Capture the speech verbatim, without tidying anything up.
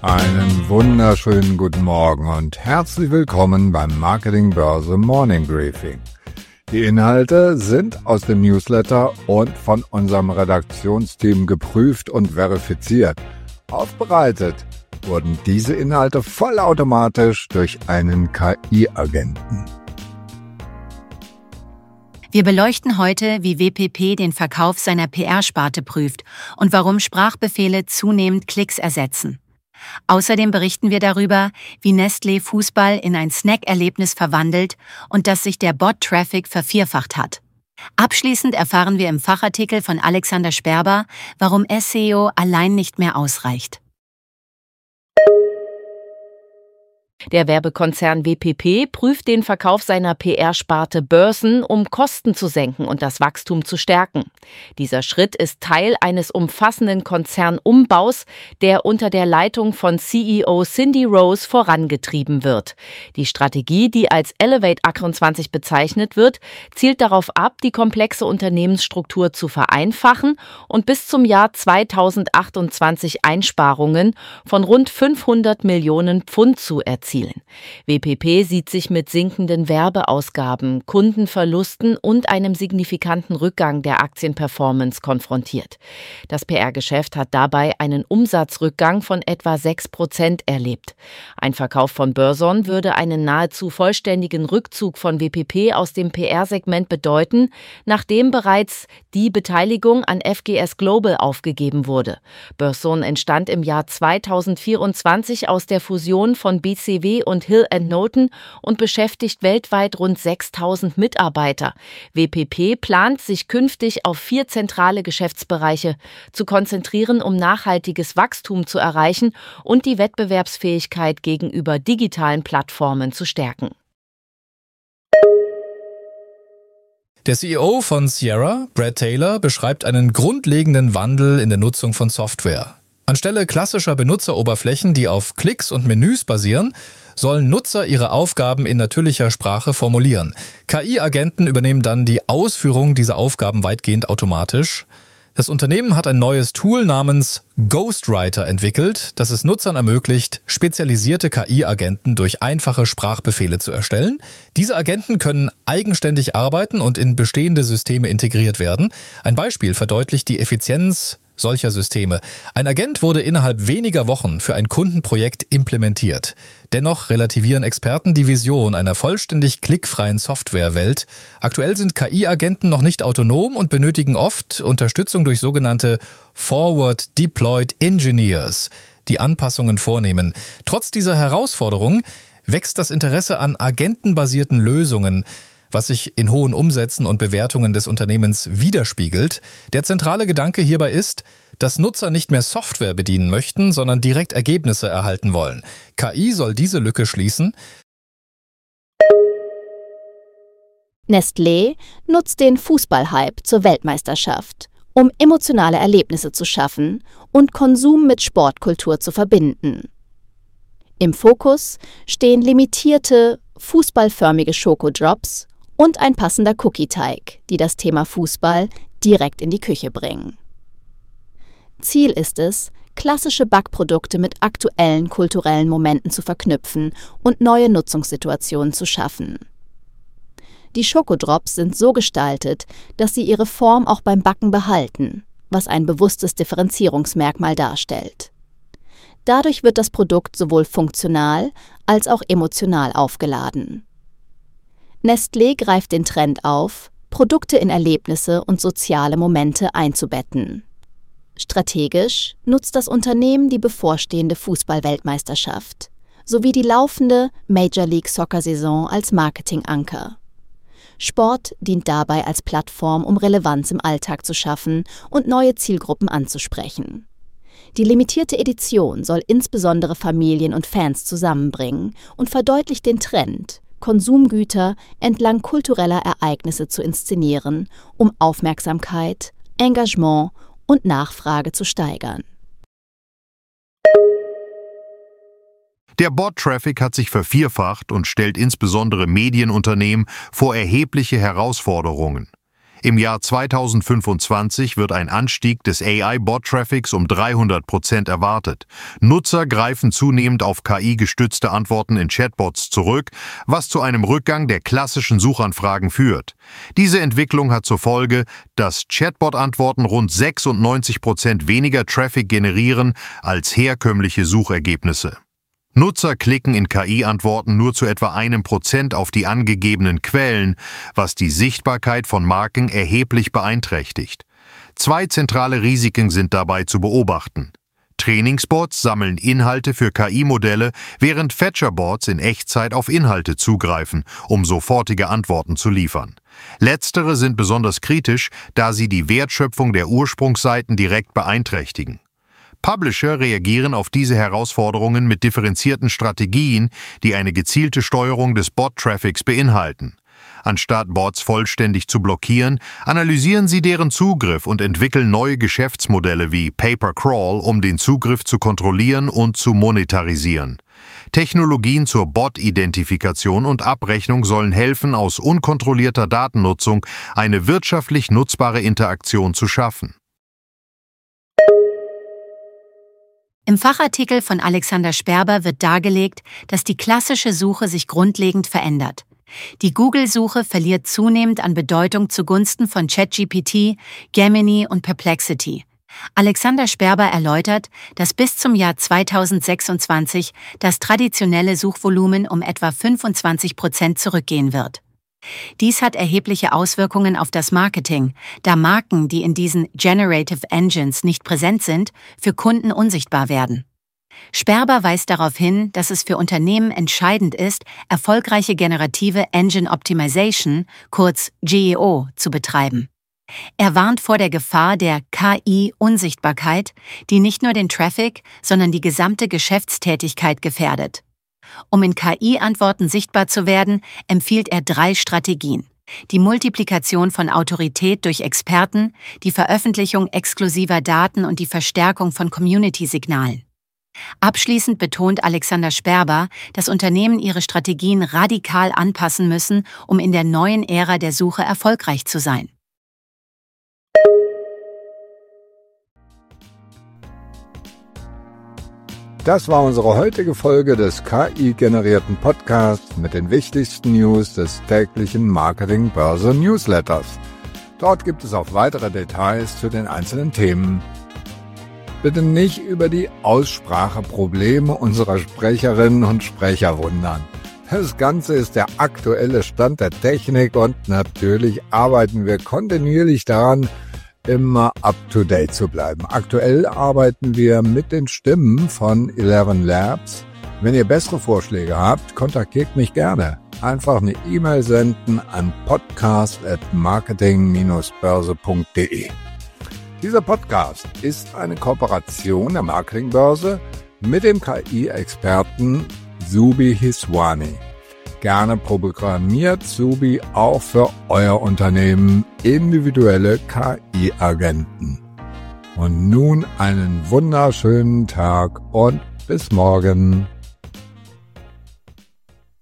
Einen wunderschönen guten Morgen und herzlich willkommen beim Marketing Börse Morning Briefing. Die Inhalte sind aus dem Newsletter und von unserem Redaktionsteam geprüft und verifiziert. Aufbereitet wurden diese Inhalte vollautomatisch durch einen K I-Agenten. Wir beleuchten heute, wie W P P den Verkauf seiner P R-Sparte prüft und warum Sprachbefehle zunehmend Klicks ersetzen. Außerdem berichten wir darüber, wie Nestlé Fußball in ein Snack-Erlebnis verwandelt und dass sich der Bot-Traffic vervierfacht hat. Abschließend erfahren wir im Fachartikel von Alexander Sperber, warum S E O allein nicht mehr ausreicht. Der Werbekonzern W P P prüft den Verkauf seiner P R-Sparte Börsen, um Kosten zu senken und das Wachstum zu stärken. Dieser Schritt ist Teil eines umfassenden Konzernumbaus, der unter der Leitung von C E O Cindy Rose vorangetrieben wird. Die Strategie, die als Elevate achtundzwanzig bezeichnet wird, zielt darauf ab, die komplexe Unternehmensstruktur zu vereinfachen und bis zum Jahr zweitausendachtundzwanzig Einsparungen von rund fünfhundert Millionen Pfund zu erzielen. W P P sieht sich mit sinkenden Werbeausgaben, Kundenverlusten und einem signifikanten Rückgang der Aktienperformance konfrontiert. Das P R-Geschäft hat dabei einen Umsatzrückgang von etwa sechs Prozent erlebt. Ein Verkauf von Börson würde einen nahezu vollständigen Rückzug von W P P aus dem P R-Segment bedeuten, nachdem bereits die Beteiligung an F G S Global aufgegeben wurde. Börson entstand im Jahr zweitausendvierundzwanzig aus der Fusion von B C W und Hill and Knowlton und beschäftigt weltweit rund sechstausend Mitarbeiter. W P P plant, sich künftig auf vier zentrale Geschäftsbereiche zu konzentrieren, um nachhaltiges Wachstum zu erreichen und die Wettbewerbsfähigkeit gegenüber digitalen Plattformen zu stärken. Der C E O von Sierra, Brad Taylor, beschreibt einen grundlegenden Wandel in der Nutzung von Software. Anstelle klassischer Benutzeroberflächen, die auf Klicks und Menüs basieren, sollen Nutzer ihre Aufgaben in natürlicher Sprache formulieren. K I-Agenten übernehmen dann die Ausführung dieser Aufgaben weitgehend automatisch. Das Unternehmen hat ein neues Tool namens Ghostwriter entwickelt, das es Nutzern ermöglicht, spezialisierte K I-Agenten durch einfache Sprachbefehle zu erstellen. Diese Agenten können eigenständig arbeiten und in bestehende Systeme integriert werden. Ein Beispiel verdeutlicht die Effizienz solcher Systeme. Ein Agent wurde innerhalb weniger Wochen für ein Kundenprojekt implementiert. Dennoch relativieren Experten die Vision einer vollständig klickfreien Softwarewelt. Aktuell sind K I-Agenten noch nicht autonom und benötigen oft Unterstützung durch sogenannte Forward Deployed Engineers, die Anpassungen vornehmen. Trotz dieser Herausforderung wächst das Interesse an agentenbasierten Lösungen, was sich in hohen Umsätzen und Bewertungen des Unternehmens widerspiegelt. Der zentrale Gedanke hierbei ist, dass Nutzer nicht mehr Software bedienen möchten, sondern direkt Ergebnisse erhalten wollen. K I soll diese Lücke schließen. Nestlé nutzt den Fußballhype zur Weltmeisterschaft, um emotionale Erlebnisse zu schaffen und Konsum mit Sportkultur zu verbinden. Im Fokus stehen limitierte, fußballförmige Schokodrops und ein passender Cookie-Teig, die das Thema Fußball direkt in die Küche bringen. Ziel ist es, klassische Backprodukte mit aktuellen kulturellen Momenten zu verknüpfen und neue Nutzungssituationen zu schaffen. Die Schokodrops sind so gestaltet, dass sie ihre Form auch beim Backen behalten, was ein bewusstes Differenzierungsmerkmal darstellt. Dadurch wird das Produkt sowohl funktional als auch emotional aufgeladen. Nestlé greift den Trend auf, Produkte in Erlebnisse und soziale Momente einzubetten. Strategisch nutzt das Unternehmen die bevorstehende Fußball-Weltmeisterschaft sowie die laufende Major League Soccer-Saison als Marketinganker. Sport dient dabei als Plattform, um Relevanz im Alltag zu schaffen und neue Zielgruppen anzusprechen. Die limitierte Edition soll insbesondere Familien und Fans zusammenbringen und verdeutlicht den Trend, Konsumgüter entlang kultureller Ereignisse zu inszenieren, um Aufmerksamkeit, Engagement und Nachfrage zu steigern. Der Bot-Traffic hat sich vervierfacht und stellt insbesondere Medienunternehmen vor erhebliche Herausforderungen. Im Jahr zweitausendfünfundzwanzig wird ein Anstieg des A I-Bot-Traffics um dreihundert Prozent erwartet. Nutzer greifen zunehmend auf K I-gestützte Antworten in Chatbots zurück, was zu einem Rückgang der klassischen Suchanfragen führt. Diese Entwicklung hat zur Folge, dass Chatbot-Antworten rund sechsundneunzig Prozent weniger Traffic generieren als herkömmliche Suchergebnisse. Nutzer klicken in K I-Antworten nur zu etwa einem Prozent auf die angegebenen Quellen, was die Sichtbarkeit von Marken erheblich beeinträchtigt. Zwei zentrale Risiken sind dabei zu beobachten. Trainingsbots sammeln Inhalte für K I-Modelle, während Fetcherbots in Echtzeit auf Inhalte zugreifen, um sofortige Antworten zu liefern. Letztere sind besonders kritisch, da sie die Wertschöpfung der Ursprungsseiten direkt beeinträchtigen. Publisher reagieren auf diese Herausforderungen mit differenzierten Strategien, die eine gezielte Steuerung des Bot-Traffics beinhalten. Anstatt Bots vollständig zu blockieren, analysieren sie deren Zugriff und entwickeln neue Geschäftsmodelle wie Pay-per-Crawl, um den Zugriff zu kontrollieren und zu monetarisieren. Technologien zur Bot-Identifikation und Abrechnung sollen helfen, aus unkontrollierter Datennutzung eine wirtschaftlich nutzbare Interaktion zu schaffen. Im Fachartikel von Alexander Sperber wird dargelegt, dass die klassische Suche sich grundlegend verändert. Die Google-Suche verliert zunehmend an Bedeutung zugunsten von ChatGPT, Gemini und Perplexity. Alexander Sperber erläutert, dass bis zum Jahr zweitausendsechsundzwanzig das traditionelle Suchvolumen um etwa fünfundzwanzig Prozent zurückgehen wird. Dies hat erhebliche Auswirkungen auf das Marketing, da Marken, die in diesen Generative Engines nicht präsent sind, für Kunden unsichtbar werden. Sperber weist darauf hin, dass es für Unternehmen entscheidend ist, erfolgreiche generative Engine Optimization, kurz G E O, zu betreiben. Er warnt vor der Gefahr der K I-Unsichtbarkeit, die nicht nur den Traffic, sondern die gesamte Geschäftstätigkeit gefährdet. Um in K I-Antworten sichtbar zu werden, empfiehlt er drei Strategien: die Multiplikation von Autorität durch Experten, die Veröffentlichung exklusiver Daten und die Verstärkung von Community-Signalen. Abschließend betont Alexander Sperber, dass Unternehmen ihre Strategien radikal anpassen müssen, um in der neuen Ära der Suche erfolgreich zu sein. Das war unsere heutige Folge des K I-generierten Podcasts mit den wichtigsten News des täglichen Marketing-Börse-Newsletters. Dort gibt es auch weitere Details zu den einzelnen Themen. Bitte nicht über die Ausspracheprobleme unserer Sprecherinnen und Sprecher wundern. Das Ganze ist der aktuelle Stand der Technik und natürlich arbeiten wir kontinuierlich daran, immer up-to-date zu bleiben. Aktuell arbeiten wir mit den Stimmen von Eleven Labs. Wenn ihr bessere Vorschläge habt, kontaktiert mich gerne. Einfach eine E-Mail senden an podcast at marketing dash börse punkt de. Dieser Podcast ist eine Kooperation der Marketingbörse mit dem K I-Experten Zubi Hiswani. Gerne programmiert Zubi auch für euer Unternehmen individuelle K I-Agenten. Und nun einen wunderschönen Tag und bis morgen.